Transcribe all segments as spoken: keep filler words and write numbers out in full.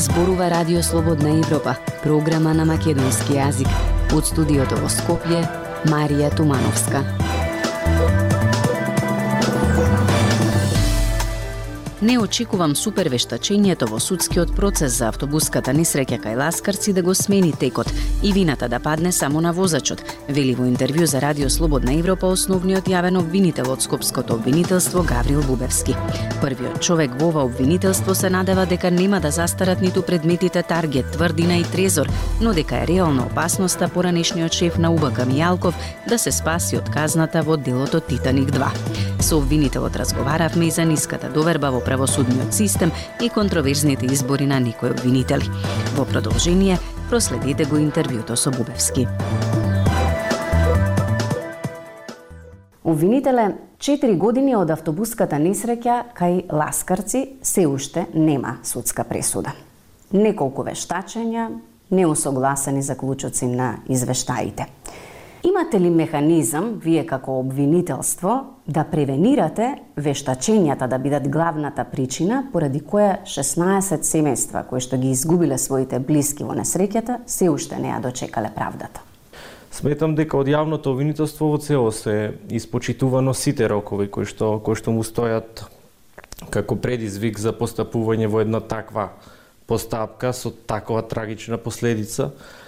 Зборува Радио Слободна Европа, програма на македонски јазик. Од студиото во Скопје, Марија Тумановска. Не очекувам супервештачењето во судскиот процес за автобуската несреќа кај Ласкарци да го смени текот и вината да падне само на возачот, вели во интервју за Радио Слободна Европа основниот јавен обвинител од Скопското обвинителство Гаврил Бубевски. Првиот човек во ова обвинителство се надева дека нема да застарат ниту предметите Таргет, Тврдина и Трезор, но дека е реална опасноста поранешниот шеф на УБК Мијалков да се спаси од казната во делото Титаник два. Со обвинителот разговаравме и за ниската доверба во правосудниот систем и контроверзните избори на некои обвинители. Во продолжение, проследете го интервјуто со Бубевски. Обвинителе, четири години од автобуската несреќа кај Ласкарци се уште нема судска пресуда. Неколку вештачења, неусогласени заклучоци на извештаите. Имате ли механизам, вие како обвинителство, да превенирате вештачењата да бидат главната причина поради која шеснаесет семејства кои што ги изгубиле своите блиски во несреќата се уште не ја дочекале правдата? Сметам дека од јавното обвинителство во целост е испочитувано сите рокови кои што кои што му стојат како предизвик за постапување во една таква постапка со таква трагична последица.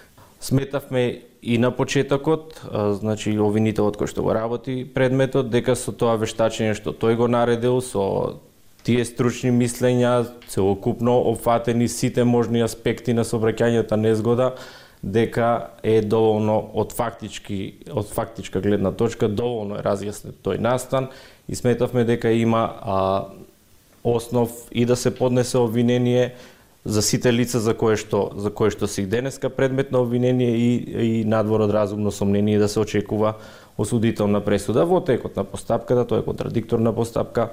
Сметавме и на почетокот, значи обвинителот кој што го работи предметот, дека со тоа вештачење што тој го наредил, со тие стручни мислења, целокупно опфатени сите можни аспекти на сообраќајната незгода, дека е доволно од фактички од фактичка гледна точка доволно е разјаснет тој настан и сметавме дека има а, основ и да се поднесе обвинение за сите лица за кое што за кое што се денеска предмет на обвинение и, и надвор од разумно сомнение да се очекува осудителна пресуда во текот на постапката. Тоа е контрадикторна постапка.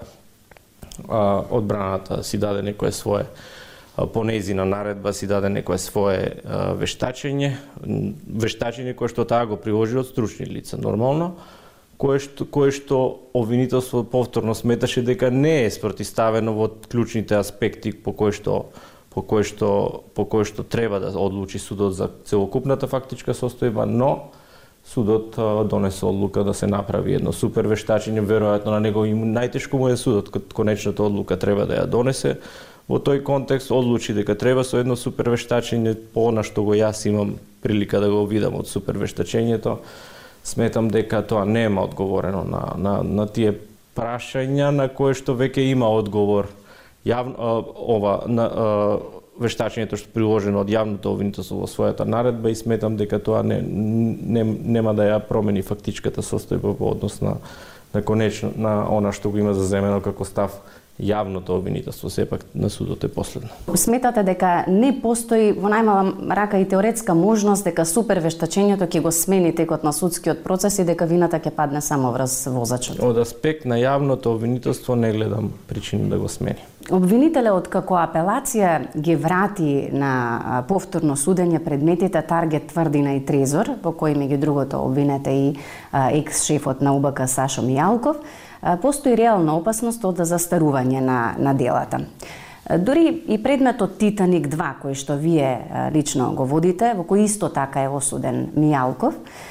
А, одбраната си даде некое свое по нејзина наредба си даде некое свое а, вештачење, вештачење кое што таа го приложи од стручни лица нормално, кое што кое што обвинителство повторно сметаше дека не е спротивставено во клучните аспекти по кои што по кој што по кој што треба да одлучи судот за целокупната фактичка состојба, но судот донесе одлука да се направи едно супер вештачење, веројатно на него и најтешко му е судот, конечната одлука треба да ја донесе. Во тој контекст одлучи дека треба со едно супер вештачење, по она што го јас имам прилика да го видам од супер вештачењето, сметам дека тоа нема одговорено на на на тие прашања на кое што веќе има одговор. Јавно, ова на, вештачењето што приложено од јавното обвинителство во својата наредба и сметам дека тоа не, не, нема да ја промени фактичката состојба во однос на, на конечно на она што го има заземено како став јавното обвинителство, сепак на судот е последно. Сметате дека не постои во најмала рака и теоретска можност дека супер вештачењето ќе го смени текот на судскиот процес и дека вината ќе падне само врз возачот? Од аспект на јавното обвинителство не гледам причина да го смени. Обвинителе од како апелација ги врати на повторно судење предметите Таргет, Тврдина и Трезор, во кои меѓу другото обвинете и екс-шефот на УБК Сашо Мијалков, постои реална опасност од застарување на, на делата. Дори и предметот Титаник два, кој што вие лично го водите, во кој исто така е осуден Мијалков,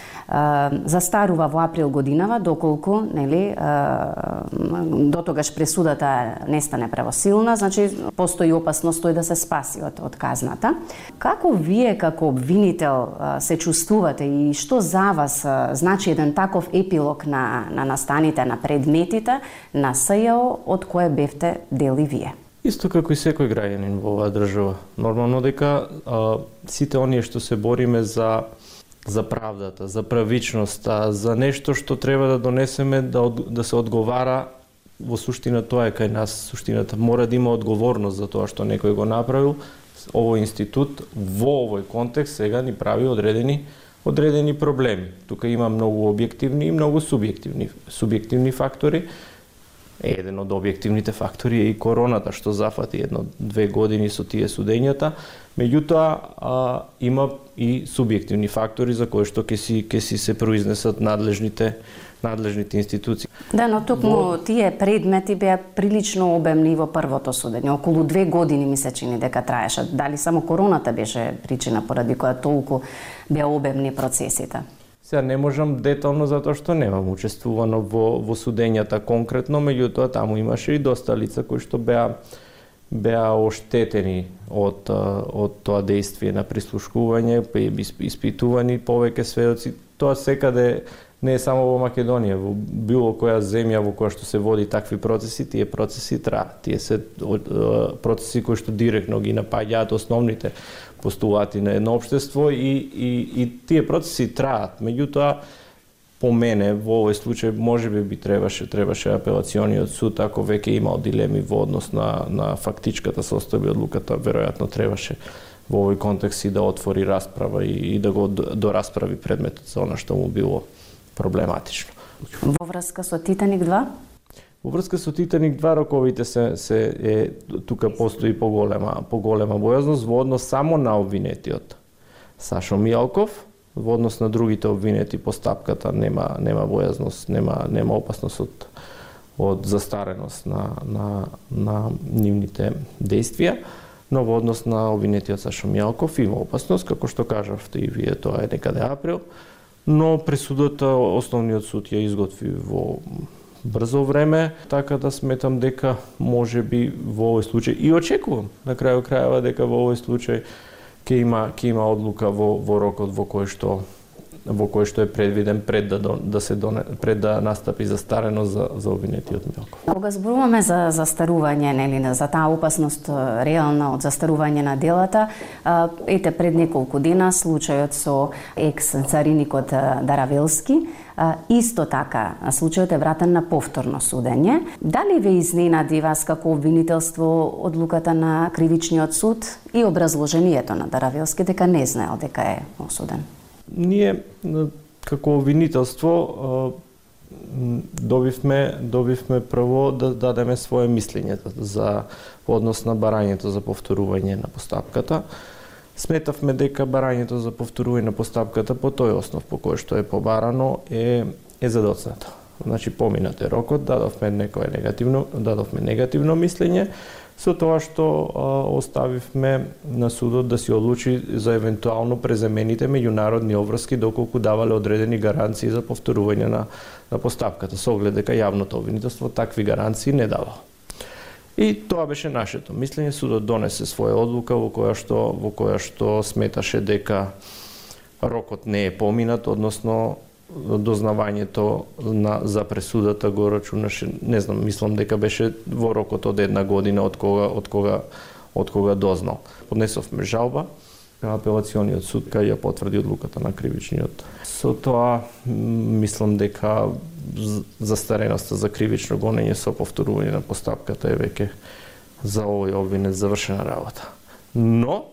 застарува во април годинава, доколку нели до тогаш пресудата не стане правосилна, значи постои опасност тој да се спаси од, од казната. Како вие како обвинител се чувствувате и што за вас значи еден таков епилог на, на настаните на предметите на СЈО од кое бевте дел и вие? Исто како и секој граѓанин во оваа држава. Нормално дека а, сите оние што се бориме за за правдата, за правичноста, за нешто што треба да донесеме да, да се одговара, во суштина тоа е кај нас, суштината мора да има одговорност за тоа што некој го направил. Овој институт во овој контекст сега ни прави одредени одредени проблеми. Тука има многу објективни и многу субјективни субјективни фактори. Еден од објективните фактори е и короната, што зафати едно-две години со тие судењата. Меѓутоа, а, има и субјективни фактори за кои што ќе си, ќе си се произнесат надлежните надлежните институции. Да, но токму во... тие предмети беа прилично обемни во првото судење. Околу две години ми се чини дека траеше. Дали само короната беше причина поради која толку беа обемни процесите? Сега не можам детално затоа што немам учествувано во, во судењата конкретно, меѓутоа таму имаше и доста лица кои што беа беа оштетени од од тоа дејствие на прислушкување, испитувани повеќе сведоци. Тоа секаде не е само во Македонија, во било која земја во која што се води такви процеси, тие процеси траат. Тие се процеси кои што директно ги напаѓаат основните постулати на едно општество и, и, и тие процеси траат. Меѓутоа, по мене, во овој случај, можеби би требаше, требаше апелациониот суд, ако веќе имал дилеми во однос на, на фактичката состојба одлуката, веројатно требаше во овој контекст и да отвори расправа и, и да го дорасправи предметот за она што му било проблематично. Во врска со Титаник два? Во врска со Титаник два роковите се, се е, тука постои поголема, поголема бојазност во однос само на обвинетиот Сашо Мијалков, во однос на другите обвинети по стапката нема нема бојазност, нема нема опасност од од застареност на на на нивните действија, но во однос на обвинетиот Сашо Мијалков има опасност, како што кажавте и вие, тоа е некаде април, но пресудата основниот суд ја изготви во брзо време, така да сметам дека може би во овој случај и очекувам на крајот крајава дека во овој случај ќе има ќе има одлука во во рокот во кој што во кој што е предвиден пред да да се доне, пред да настапи застареност за за обвинетиот Мијалков. Кога зборуваме за застарување, нели, за таа опасност реална од застарување на делата, ете пред неколку дена случајот со екс цариникот Даравелски, исто така случајот е вратен на повторно судење. Дали ве изненади вас како обвинителство одлуката на кривичниот суд и образложението на Даравелски дека не знаел дека е осуден? Ние како обвинителство добивме добивме прво да дадеме свое мислење за однос на барањето за повторување на постапката. Сметавме дека барањето за повторување на постапката по тој основ по кој што е побарано е е задоцнато. Значи поминат е рокот, дадовме некое негативно, дадовме негативно мислење, со тоа што а, оставивме на судот да си одлучи за евентуално презамените меѓународни обврски доколку давале одредени гаранции за повторување на, на постапката, со оглед дека јавното обвинителство такви гаранции не давало. И тоа беше нашето мислење. Судот донесе своја одлука во која што во која што сметаше дека рокот не е поминат, односно дознавањето на за пресудата го рачунаше, не знам, мислам дека беше во рокот од една година од кога од кога од кога дознал. Поднесовме жалба на апелациониот суд кај ја потврди одлуката на кривичниот. Со тоа мислам дека застареноста за кривично гонење со повторување на постапката е веќе за овој обвинет завршена работа. Но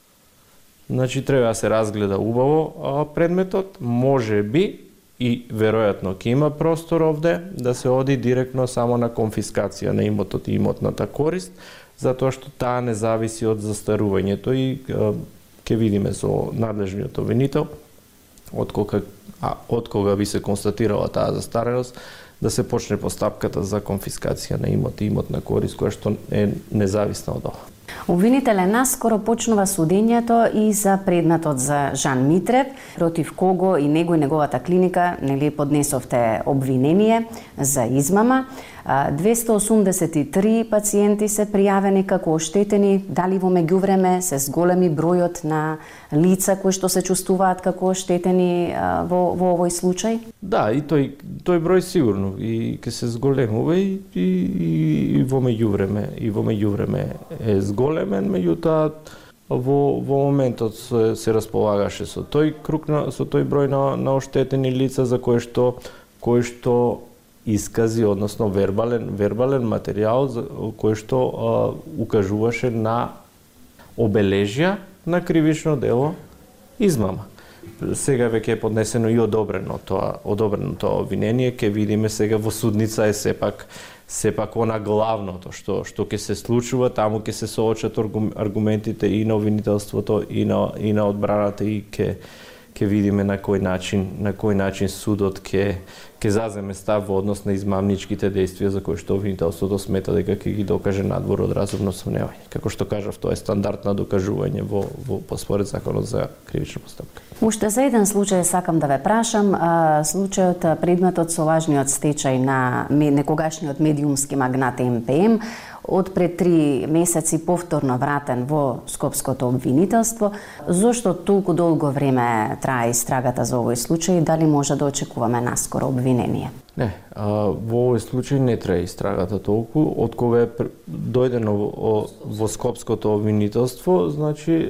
значи треба да се разгледа убаво а, предметот, може би и веројатно ќе има простор овде да се оди директно само на конфискација на имотот и имотната корист, затоа што таа не зависи од застарувањето и а, ќе видиме со надлежниот обвинител од кога а од кога би се констатирала таа застареност да се почне постапката за конфискација на имот и имотна корист која што е независна од ова. Обвинителе, наскоро почнува судењето и за предметот за Жан Митрев, против кого и него и неговата клиника нели поднесовте обвинение за измама. двесте осумдесет и три пациенти се пријавени како оштетени, дали во меѓувреме се зголеми бројот на лица кои што се чувствуваат како оштетени во, во овој случај? Да, и тој тој број сигурно и ќе се зголемува и, и, и во меѓувреме и во меѓувреме е зголемен, меѓутоа во во моментот се, се располагаше со тој круг на, со тој број на, на оштетени лица за кои што кои што искази, односно вербален вербален материјал за кој што а, укажуваше на обележја на кривично дело измама. сега веќе е поднесено и одобрено тоа, одобрено тоа обвинение, ќе видиме сега во судница е сепак сепак она главното што што ќе се случува, таму ќе се соочат аргументите и на обвинителството и на и на одбраната и ќе ќе видиме на кој начин на кој начин судот ќе ќе заземе став во однос на измамничките действија за кои што обвинителството смета дека ќе ги докаже надвор од разумно сомневање. Како што кажав, тоа е стандард на докажување во во според законот за кривична постапка. Уште за еден случај сакам да ве прашам, а, случајот предметот со важниот стечај на некогашниот медиумски магнат Ем Пе Ем од пред три месеци повторно вратен во скопското обвинителство. Зошто толку долго време трае истрагата за овој случај и дали може да очекуваме наскоро обвинение? Не, а, во овој случај не трае истрагата толку. Од кога е дојдено во, во скопското обвинителство, значи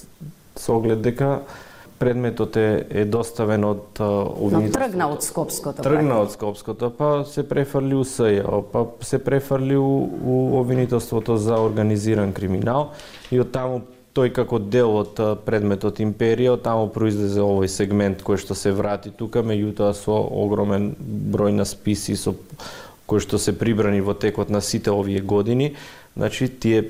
со оглед дека предметот е, е доставен од обвинителството. Но тргна од скопското. Тргна од скопското, па се префрли у С Ј, па се префрли у, у обвинителството за организиран криминал и од таму тој како дел од предметот Империја, од таму произлезе овој сегмент кој што се врати тука, меѓутоа со огромен број на списи со кои што се прибрани во текот на сите овие години. Значи тие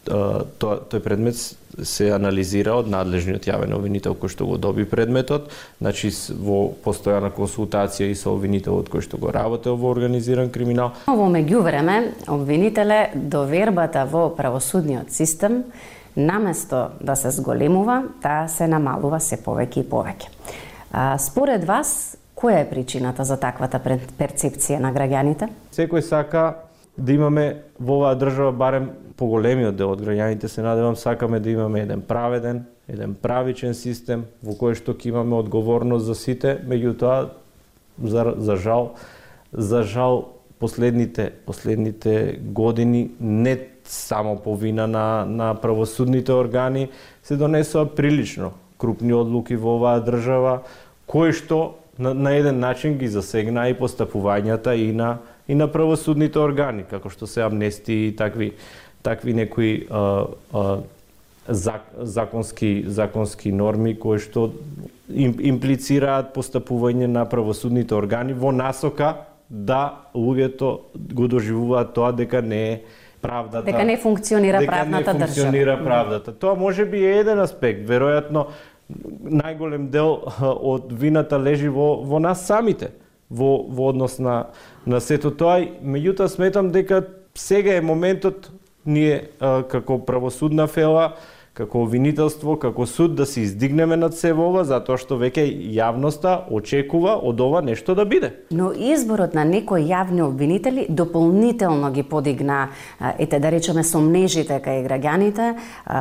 тој, тој предмет се анализира од надлежниот јавен обвинител кој што го доби предметот, значи во постојана консултација и со обвинителот кој што го работел во организиран криминал. Во меѓувреме, обвинителе, довербата во правосудниот систем наместо да се зголемува, таа се намалува се повеќе и повеќе. А, според вас, која е причината за таквата перцепција на граѓаните? Секој сака да имаме во оваа држава, барем поголемиот дел од граѓаните, се надевам, сакаме да имаме еден праведен, еден правичен систем во кој што ќе имаме одговорност за сите, меѓутоа за, за жал, за жал последните последните години не само по вина на на правосудните органи се донесоа прилично крупни одлуки во оваа држава кои што на, на еден начин ги засегнаа и постапувањата и на и на правосудните органи, како што се амнестии и такви такви некои а, а, зак, законски законски норми кои што им, имплицираат постапување на правосудните органи во насока да луѓето го доживуваат тоа дека не е правдата. Дека не функционира дека правната држава. Дека не функционира држава. правдата. Тоа може би е еден аспект, веројатно најголем дел од вината лежи во во нас самите, во во однос на на сето тоа, меѓутоа сметам дека сега е моментот ние а, како правосудна фела, како обвинителство, како суд да се издигнеме над се во ова, затоа што веќе јавноста очекува од ова нешто да биде. Но изборот на некои јавни обвинители дополнително ги подигна, ете да речеме, сомнежите кај граѓаните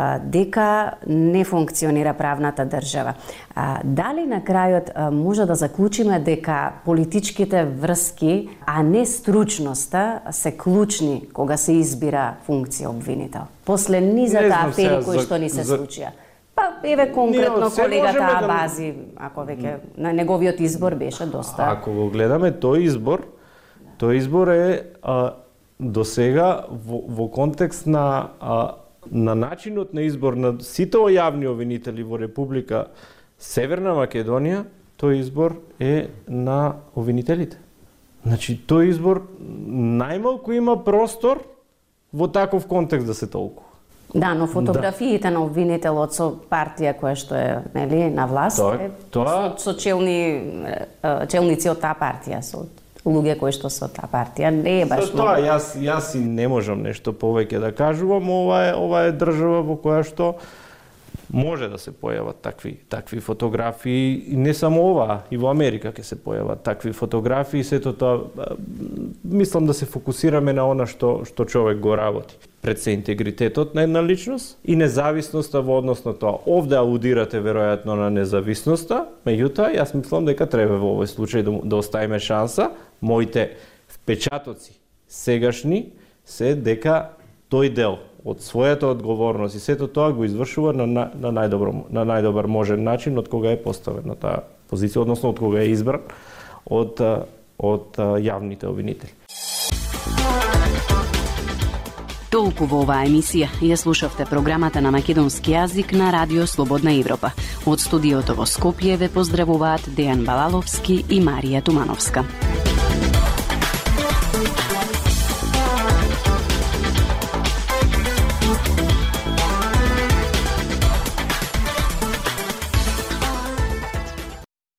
дека не функционира правната држава. Дали на крајот може да заклучиме дека политичките врски, а не стручноста, се клучни кога се избира функција обвинител? После низата афери кои што ни се за... случија. Па, еве конкретно колегата Абази, да... ако веќе на неговиот избор беше доста... Ако го гледаме тој избор, тој избор е а, до сега во, во контекст на, а, на начинот на избор на сите јавни обвинители во Република Северна Македонија, тој избор е на обвинителите. Значи, тој избор најмалку има простор во таков контекст да се толкува. Да, но фотографиите да. на обвинителот со партија која што е, нели, на власт, тоа, е, тоа... со, со челни челници од таа партија, со луѓе кои што со таа партија, не е баш со тоа јас јас и не можам нешто повеќе да кажувам, ова е ова е држава во која што може да се појават такви такви фотографии, и не само ова, и во Америка ќе се појават такви фотографии, сето тоа мислам да се фокусираме на она што што човек го работи. Пред се интегритетот на една личност и независноста во однос на тоа. Овде алудирате веројатно на независноста, меѓутоа јас мислам дека треба во овој случај да, да оставиме шанса. Моите впечатоци сегашни се дека тој дел од својата одговорност и сето тоа го извршува на, на, на, најдобро, на најдобар можен начин од кога е поставен на таа позиција, односно од кога е избран од, од, од јавните обвинители. Толку во оваа емисија. Ја слушавте програмата на македонски јазик на Радио Слободна Европа. Од студиото во Скопје ве поздравуваат Дејан Балаловски и Марија Тумановска.